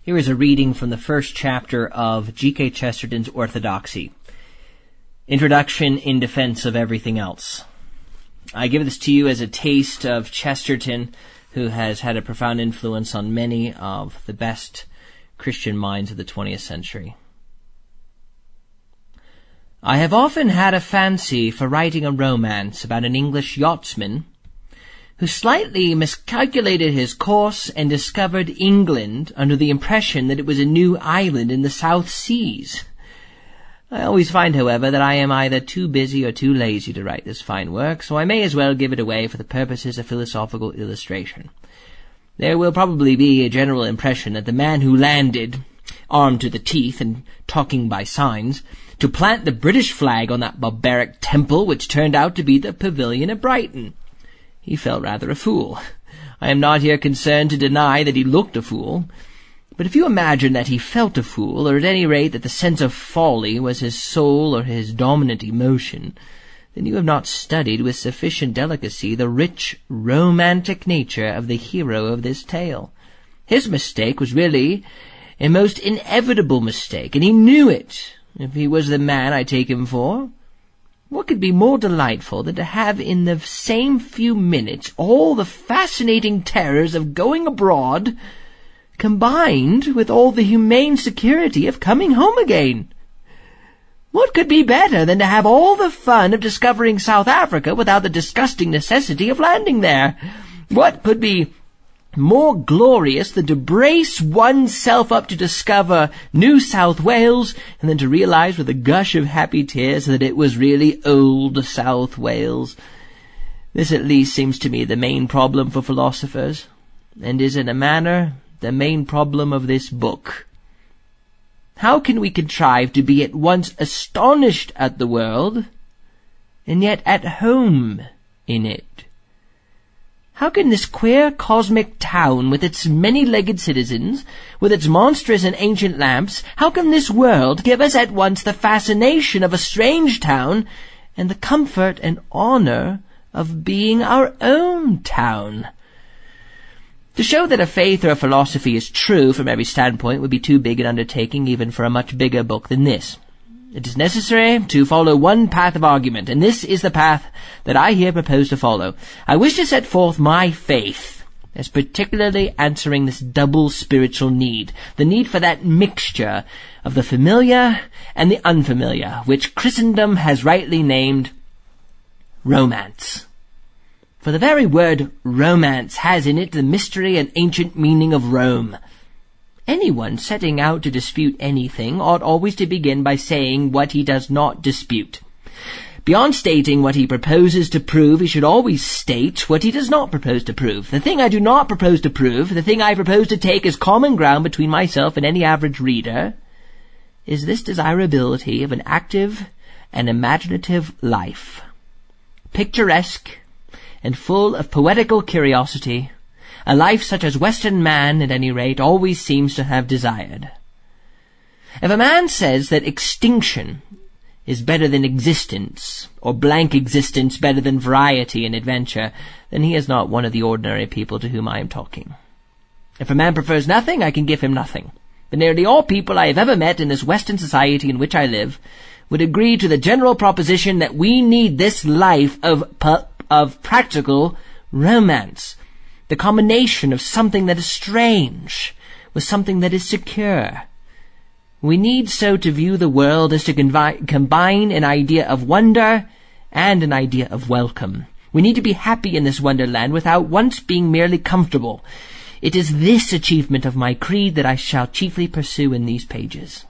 Here is a reading from the first chapter of G.K. Chesterton's Orthodoxy. Introduction in defense of everything else. I give this to you as a taste of Chesterton, who has had a profound influence on many of the best Christian minds of the 20th century. I have often had a fancy for writing a romance about an English yachtsman who slightly miscalculated his course and discovered England under the impression that it was a new island in the South Seas. I always find, however, that I am either too busy or too lazy to write this fine work, so I may as well give it away for the purposes of philosophical illustration. There will probably be a general impression that the man who landed, armed to the teeth and talking by signs, to plant the British flag on that barbaric temple which turned out to be the Pavilion at Brighton. He felt rather a fool. I am not here concerned to deny that he looked a fool. But if you imagine that he felt a fool, or at any rate that the sense of folly was his sole or his dominant emotion, then you have not studied with sufficient delicacy the rich, romantic nature of the hero of this tale. His mistake was really a most inevitable mistake, and he knew it, if he was the man I take him for. What could be more delightful than to have in the same few minutes all the fascinating terrors of going abroad combined with all the humane security of coming home again? What could be better than to have all the fun of discovering South Africa without the disgusting necessity of landing there? What could be more glorious than to brace oneself up to discover New South Wales and then to realize with a gush of happy tears that it was really old South Wales? This at least seems to me the main problem for philosophers, and is in a manner the main problem of this book. How can we contrive to be at once astonished at the world and yet at home in it? How can this queer cosmic town, with its many-legged citizens, with its monstrous and ancient lamps, how can this world give us at once the fascination of a strange town and the comfort and honor of being our own town? To show that a faith or a philosophy is true from every standpoint would be too big an undertaking even for a much bigger book than this. It is necessary to follow one path of argument, and this is the path that I here propose to follow. I wish to set forth my faith as particularly answering this double spiritual need, the need for that mixture of the familiar and the unfamiliar, which Christendom has rightly named romance. For the very word romance has in it the mystery and ancient meaning of Rome. Anyone setting out to dispute anything ought always to begin by saying what he does not dispute. Beyond stating what he proposes to prove, he should always state what he does not propose to prove. The thing I do not propose to prove, the thing I propose to take as common ground between myself and any average reader, is this desirability of an active and imaginative life, picturesque and full of poetical curiosity, a life such as Western man, at any rate, always seems to have desired. If a man says that extinction is better than existence, or blank existence better than variety and adventure, then he is not one of the ordinary people to whom I am talking. If a man prefers nothing, I can give him nothing. But nearly all people I have ever met in this Western society in which I live would agree to the general proposition that we need this life of practical romance, the combination of something that is strange with something that is secure. We need so to view the world as to combine an idea of wonder and an idea of welcome. We need to be happy in this wonderland without once being merely comfortable. It is this achievement of my creed that I shall chiefly pursue in these pages.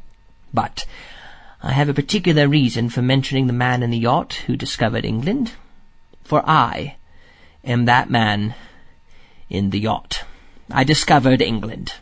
But I have a particular reason for mentioning the man in the yacht who discovered England, for I am that man in the yacht. I discovered England.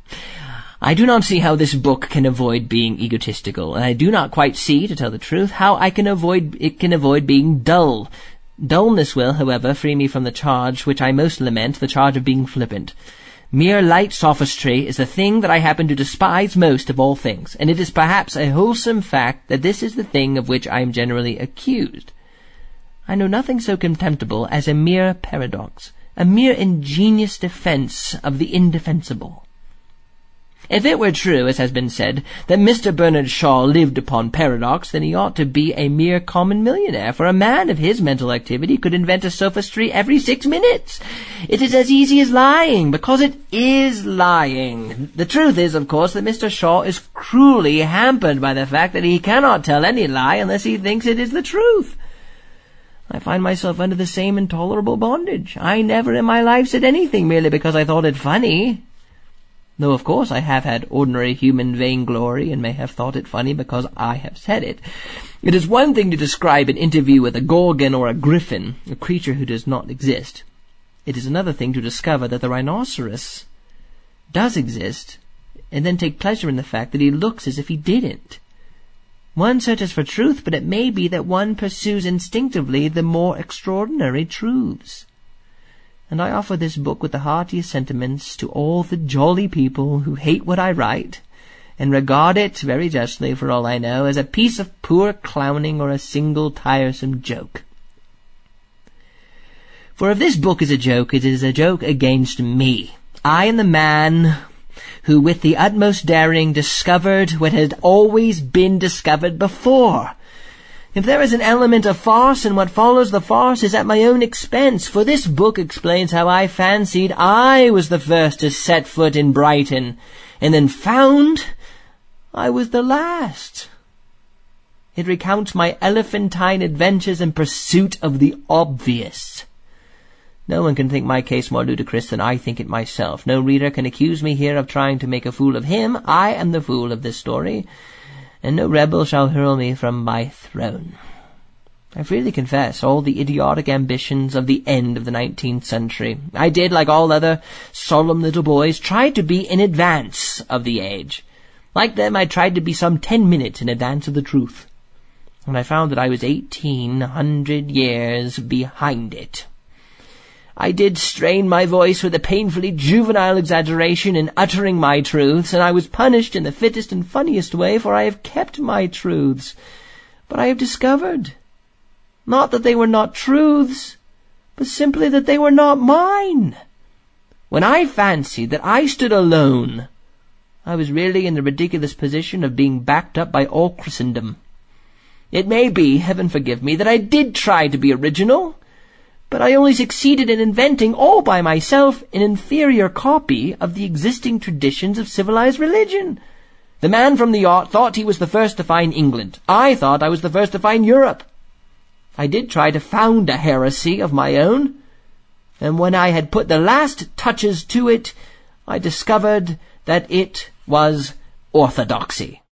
I do not see how this book can avoid being egotistical, and I do not quite see, to tell the truth, how it can avoid being dull. Dullness will, however, free me from the charge which I most lament, the charge of being flippant. Mere light sophistry is the thing that I happen to despise most of all things, and it is perhaps a wholesome fact that this is the thing of which I am generally accused. I know nothing so contemptible as a mere paradox, a mere ingenious defence of the indefensible. If it were true, as has been said, that Mr. Bernard Shaw lived upon paradox, then he ought to be a mere common millionaire, for a man of his mental activity could invent a sophistry every 6 minutes. It is as easy as lying, because it is lying. The truth is, of course, that Mr. Shaw is cruelly hampered by the fact that he cannot tell any lie unless he thinks it is the truth. I find myself under the same intolerable bondage. I never in my life said anything merely because I thought it funny. Though, of course, I have had ordinary human vainglory and may have thought it funny because I have said it. It is one thing to describe an interview with a gorgon or a griffin, a creature who does not exist. It is another thing to discover that the rhinoceros does exist and then take pleasure in the fact that he looks as if he didn't. One searches for truth, but it may be that one pursues instinctively the more extraordinary truths. And I offer this book with the heartiest sentiments to all the jolly people who hate what I write, and regard it, very justly for all I know, as a piece of poor clowning or a single tiresome joke. For if this book is a joke, it is a joke against me. I am the man who with the utmost daring discovered what had always been discovered before. If there is an element of farce in what follows, the farce is at my own expense, for this book explains how I fancied I was the first to set foot in Brighton, and then found I was the last. It recounts my elephantine adventures in pursuit of the obvious. No one can think my case more ludicrous than I think it myself. No reader can accuse me here of trying to make a fool of him. I am the fool of this story, and no rebel shall hurl me from my throne. I freely confess all the idiotic ambitions of the end of the 19th century. I did, like all other solemn little boys, try to be in advance of the age. Like them, I tried to be some 10 minutes in advance of the truth. And I found that I was 1,800 years behind it. I did strain my voice with a painfully juvenile exaggeration in uttering my truths, and I was punished in the fittest and funniest way, for I have kept my truths. But I have discovered, not that they were not truths, but simply that they were not mine. When I fancied that I stood alone, I was really in the ridiculous position of being backed up by all Christendom. It may be, heaven forgive me, that I did try to be original, but I only succeeded in inventing all by myself an inferior copy of the existing traditions of civilized religion. The man from the yacht thought he was the first to find England. I thought I was the first to find Europe. I did try to found a heresy of my own, and when I had put the last touches to it, I discovered that it was orthodoxy.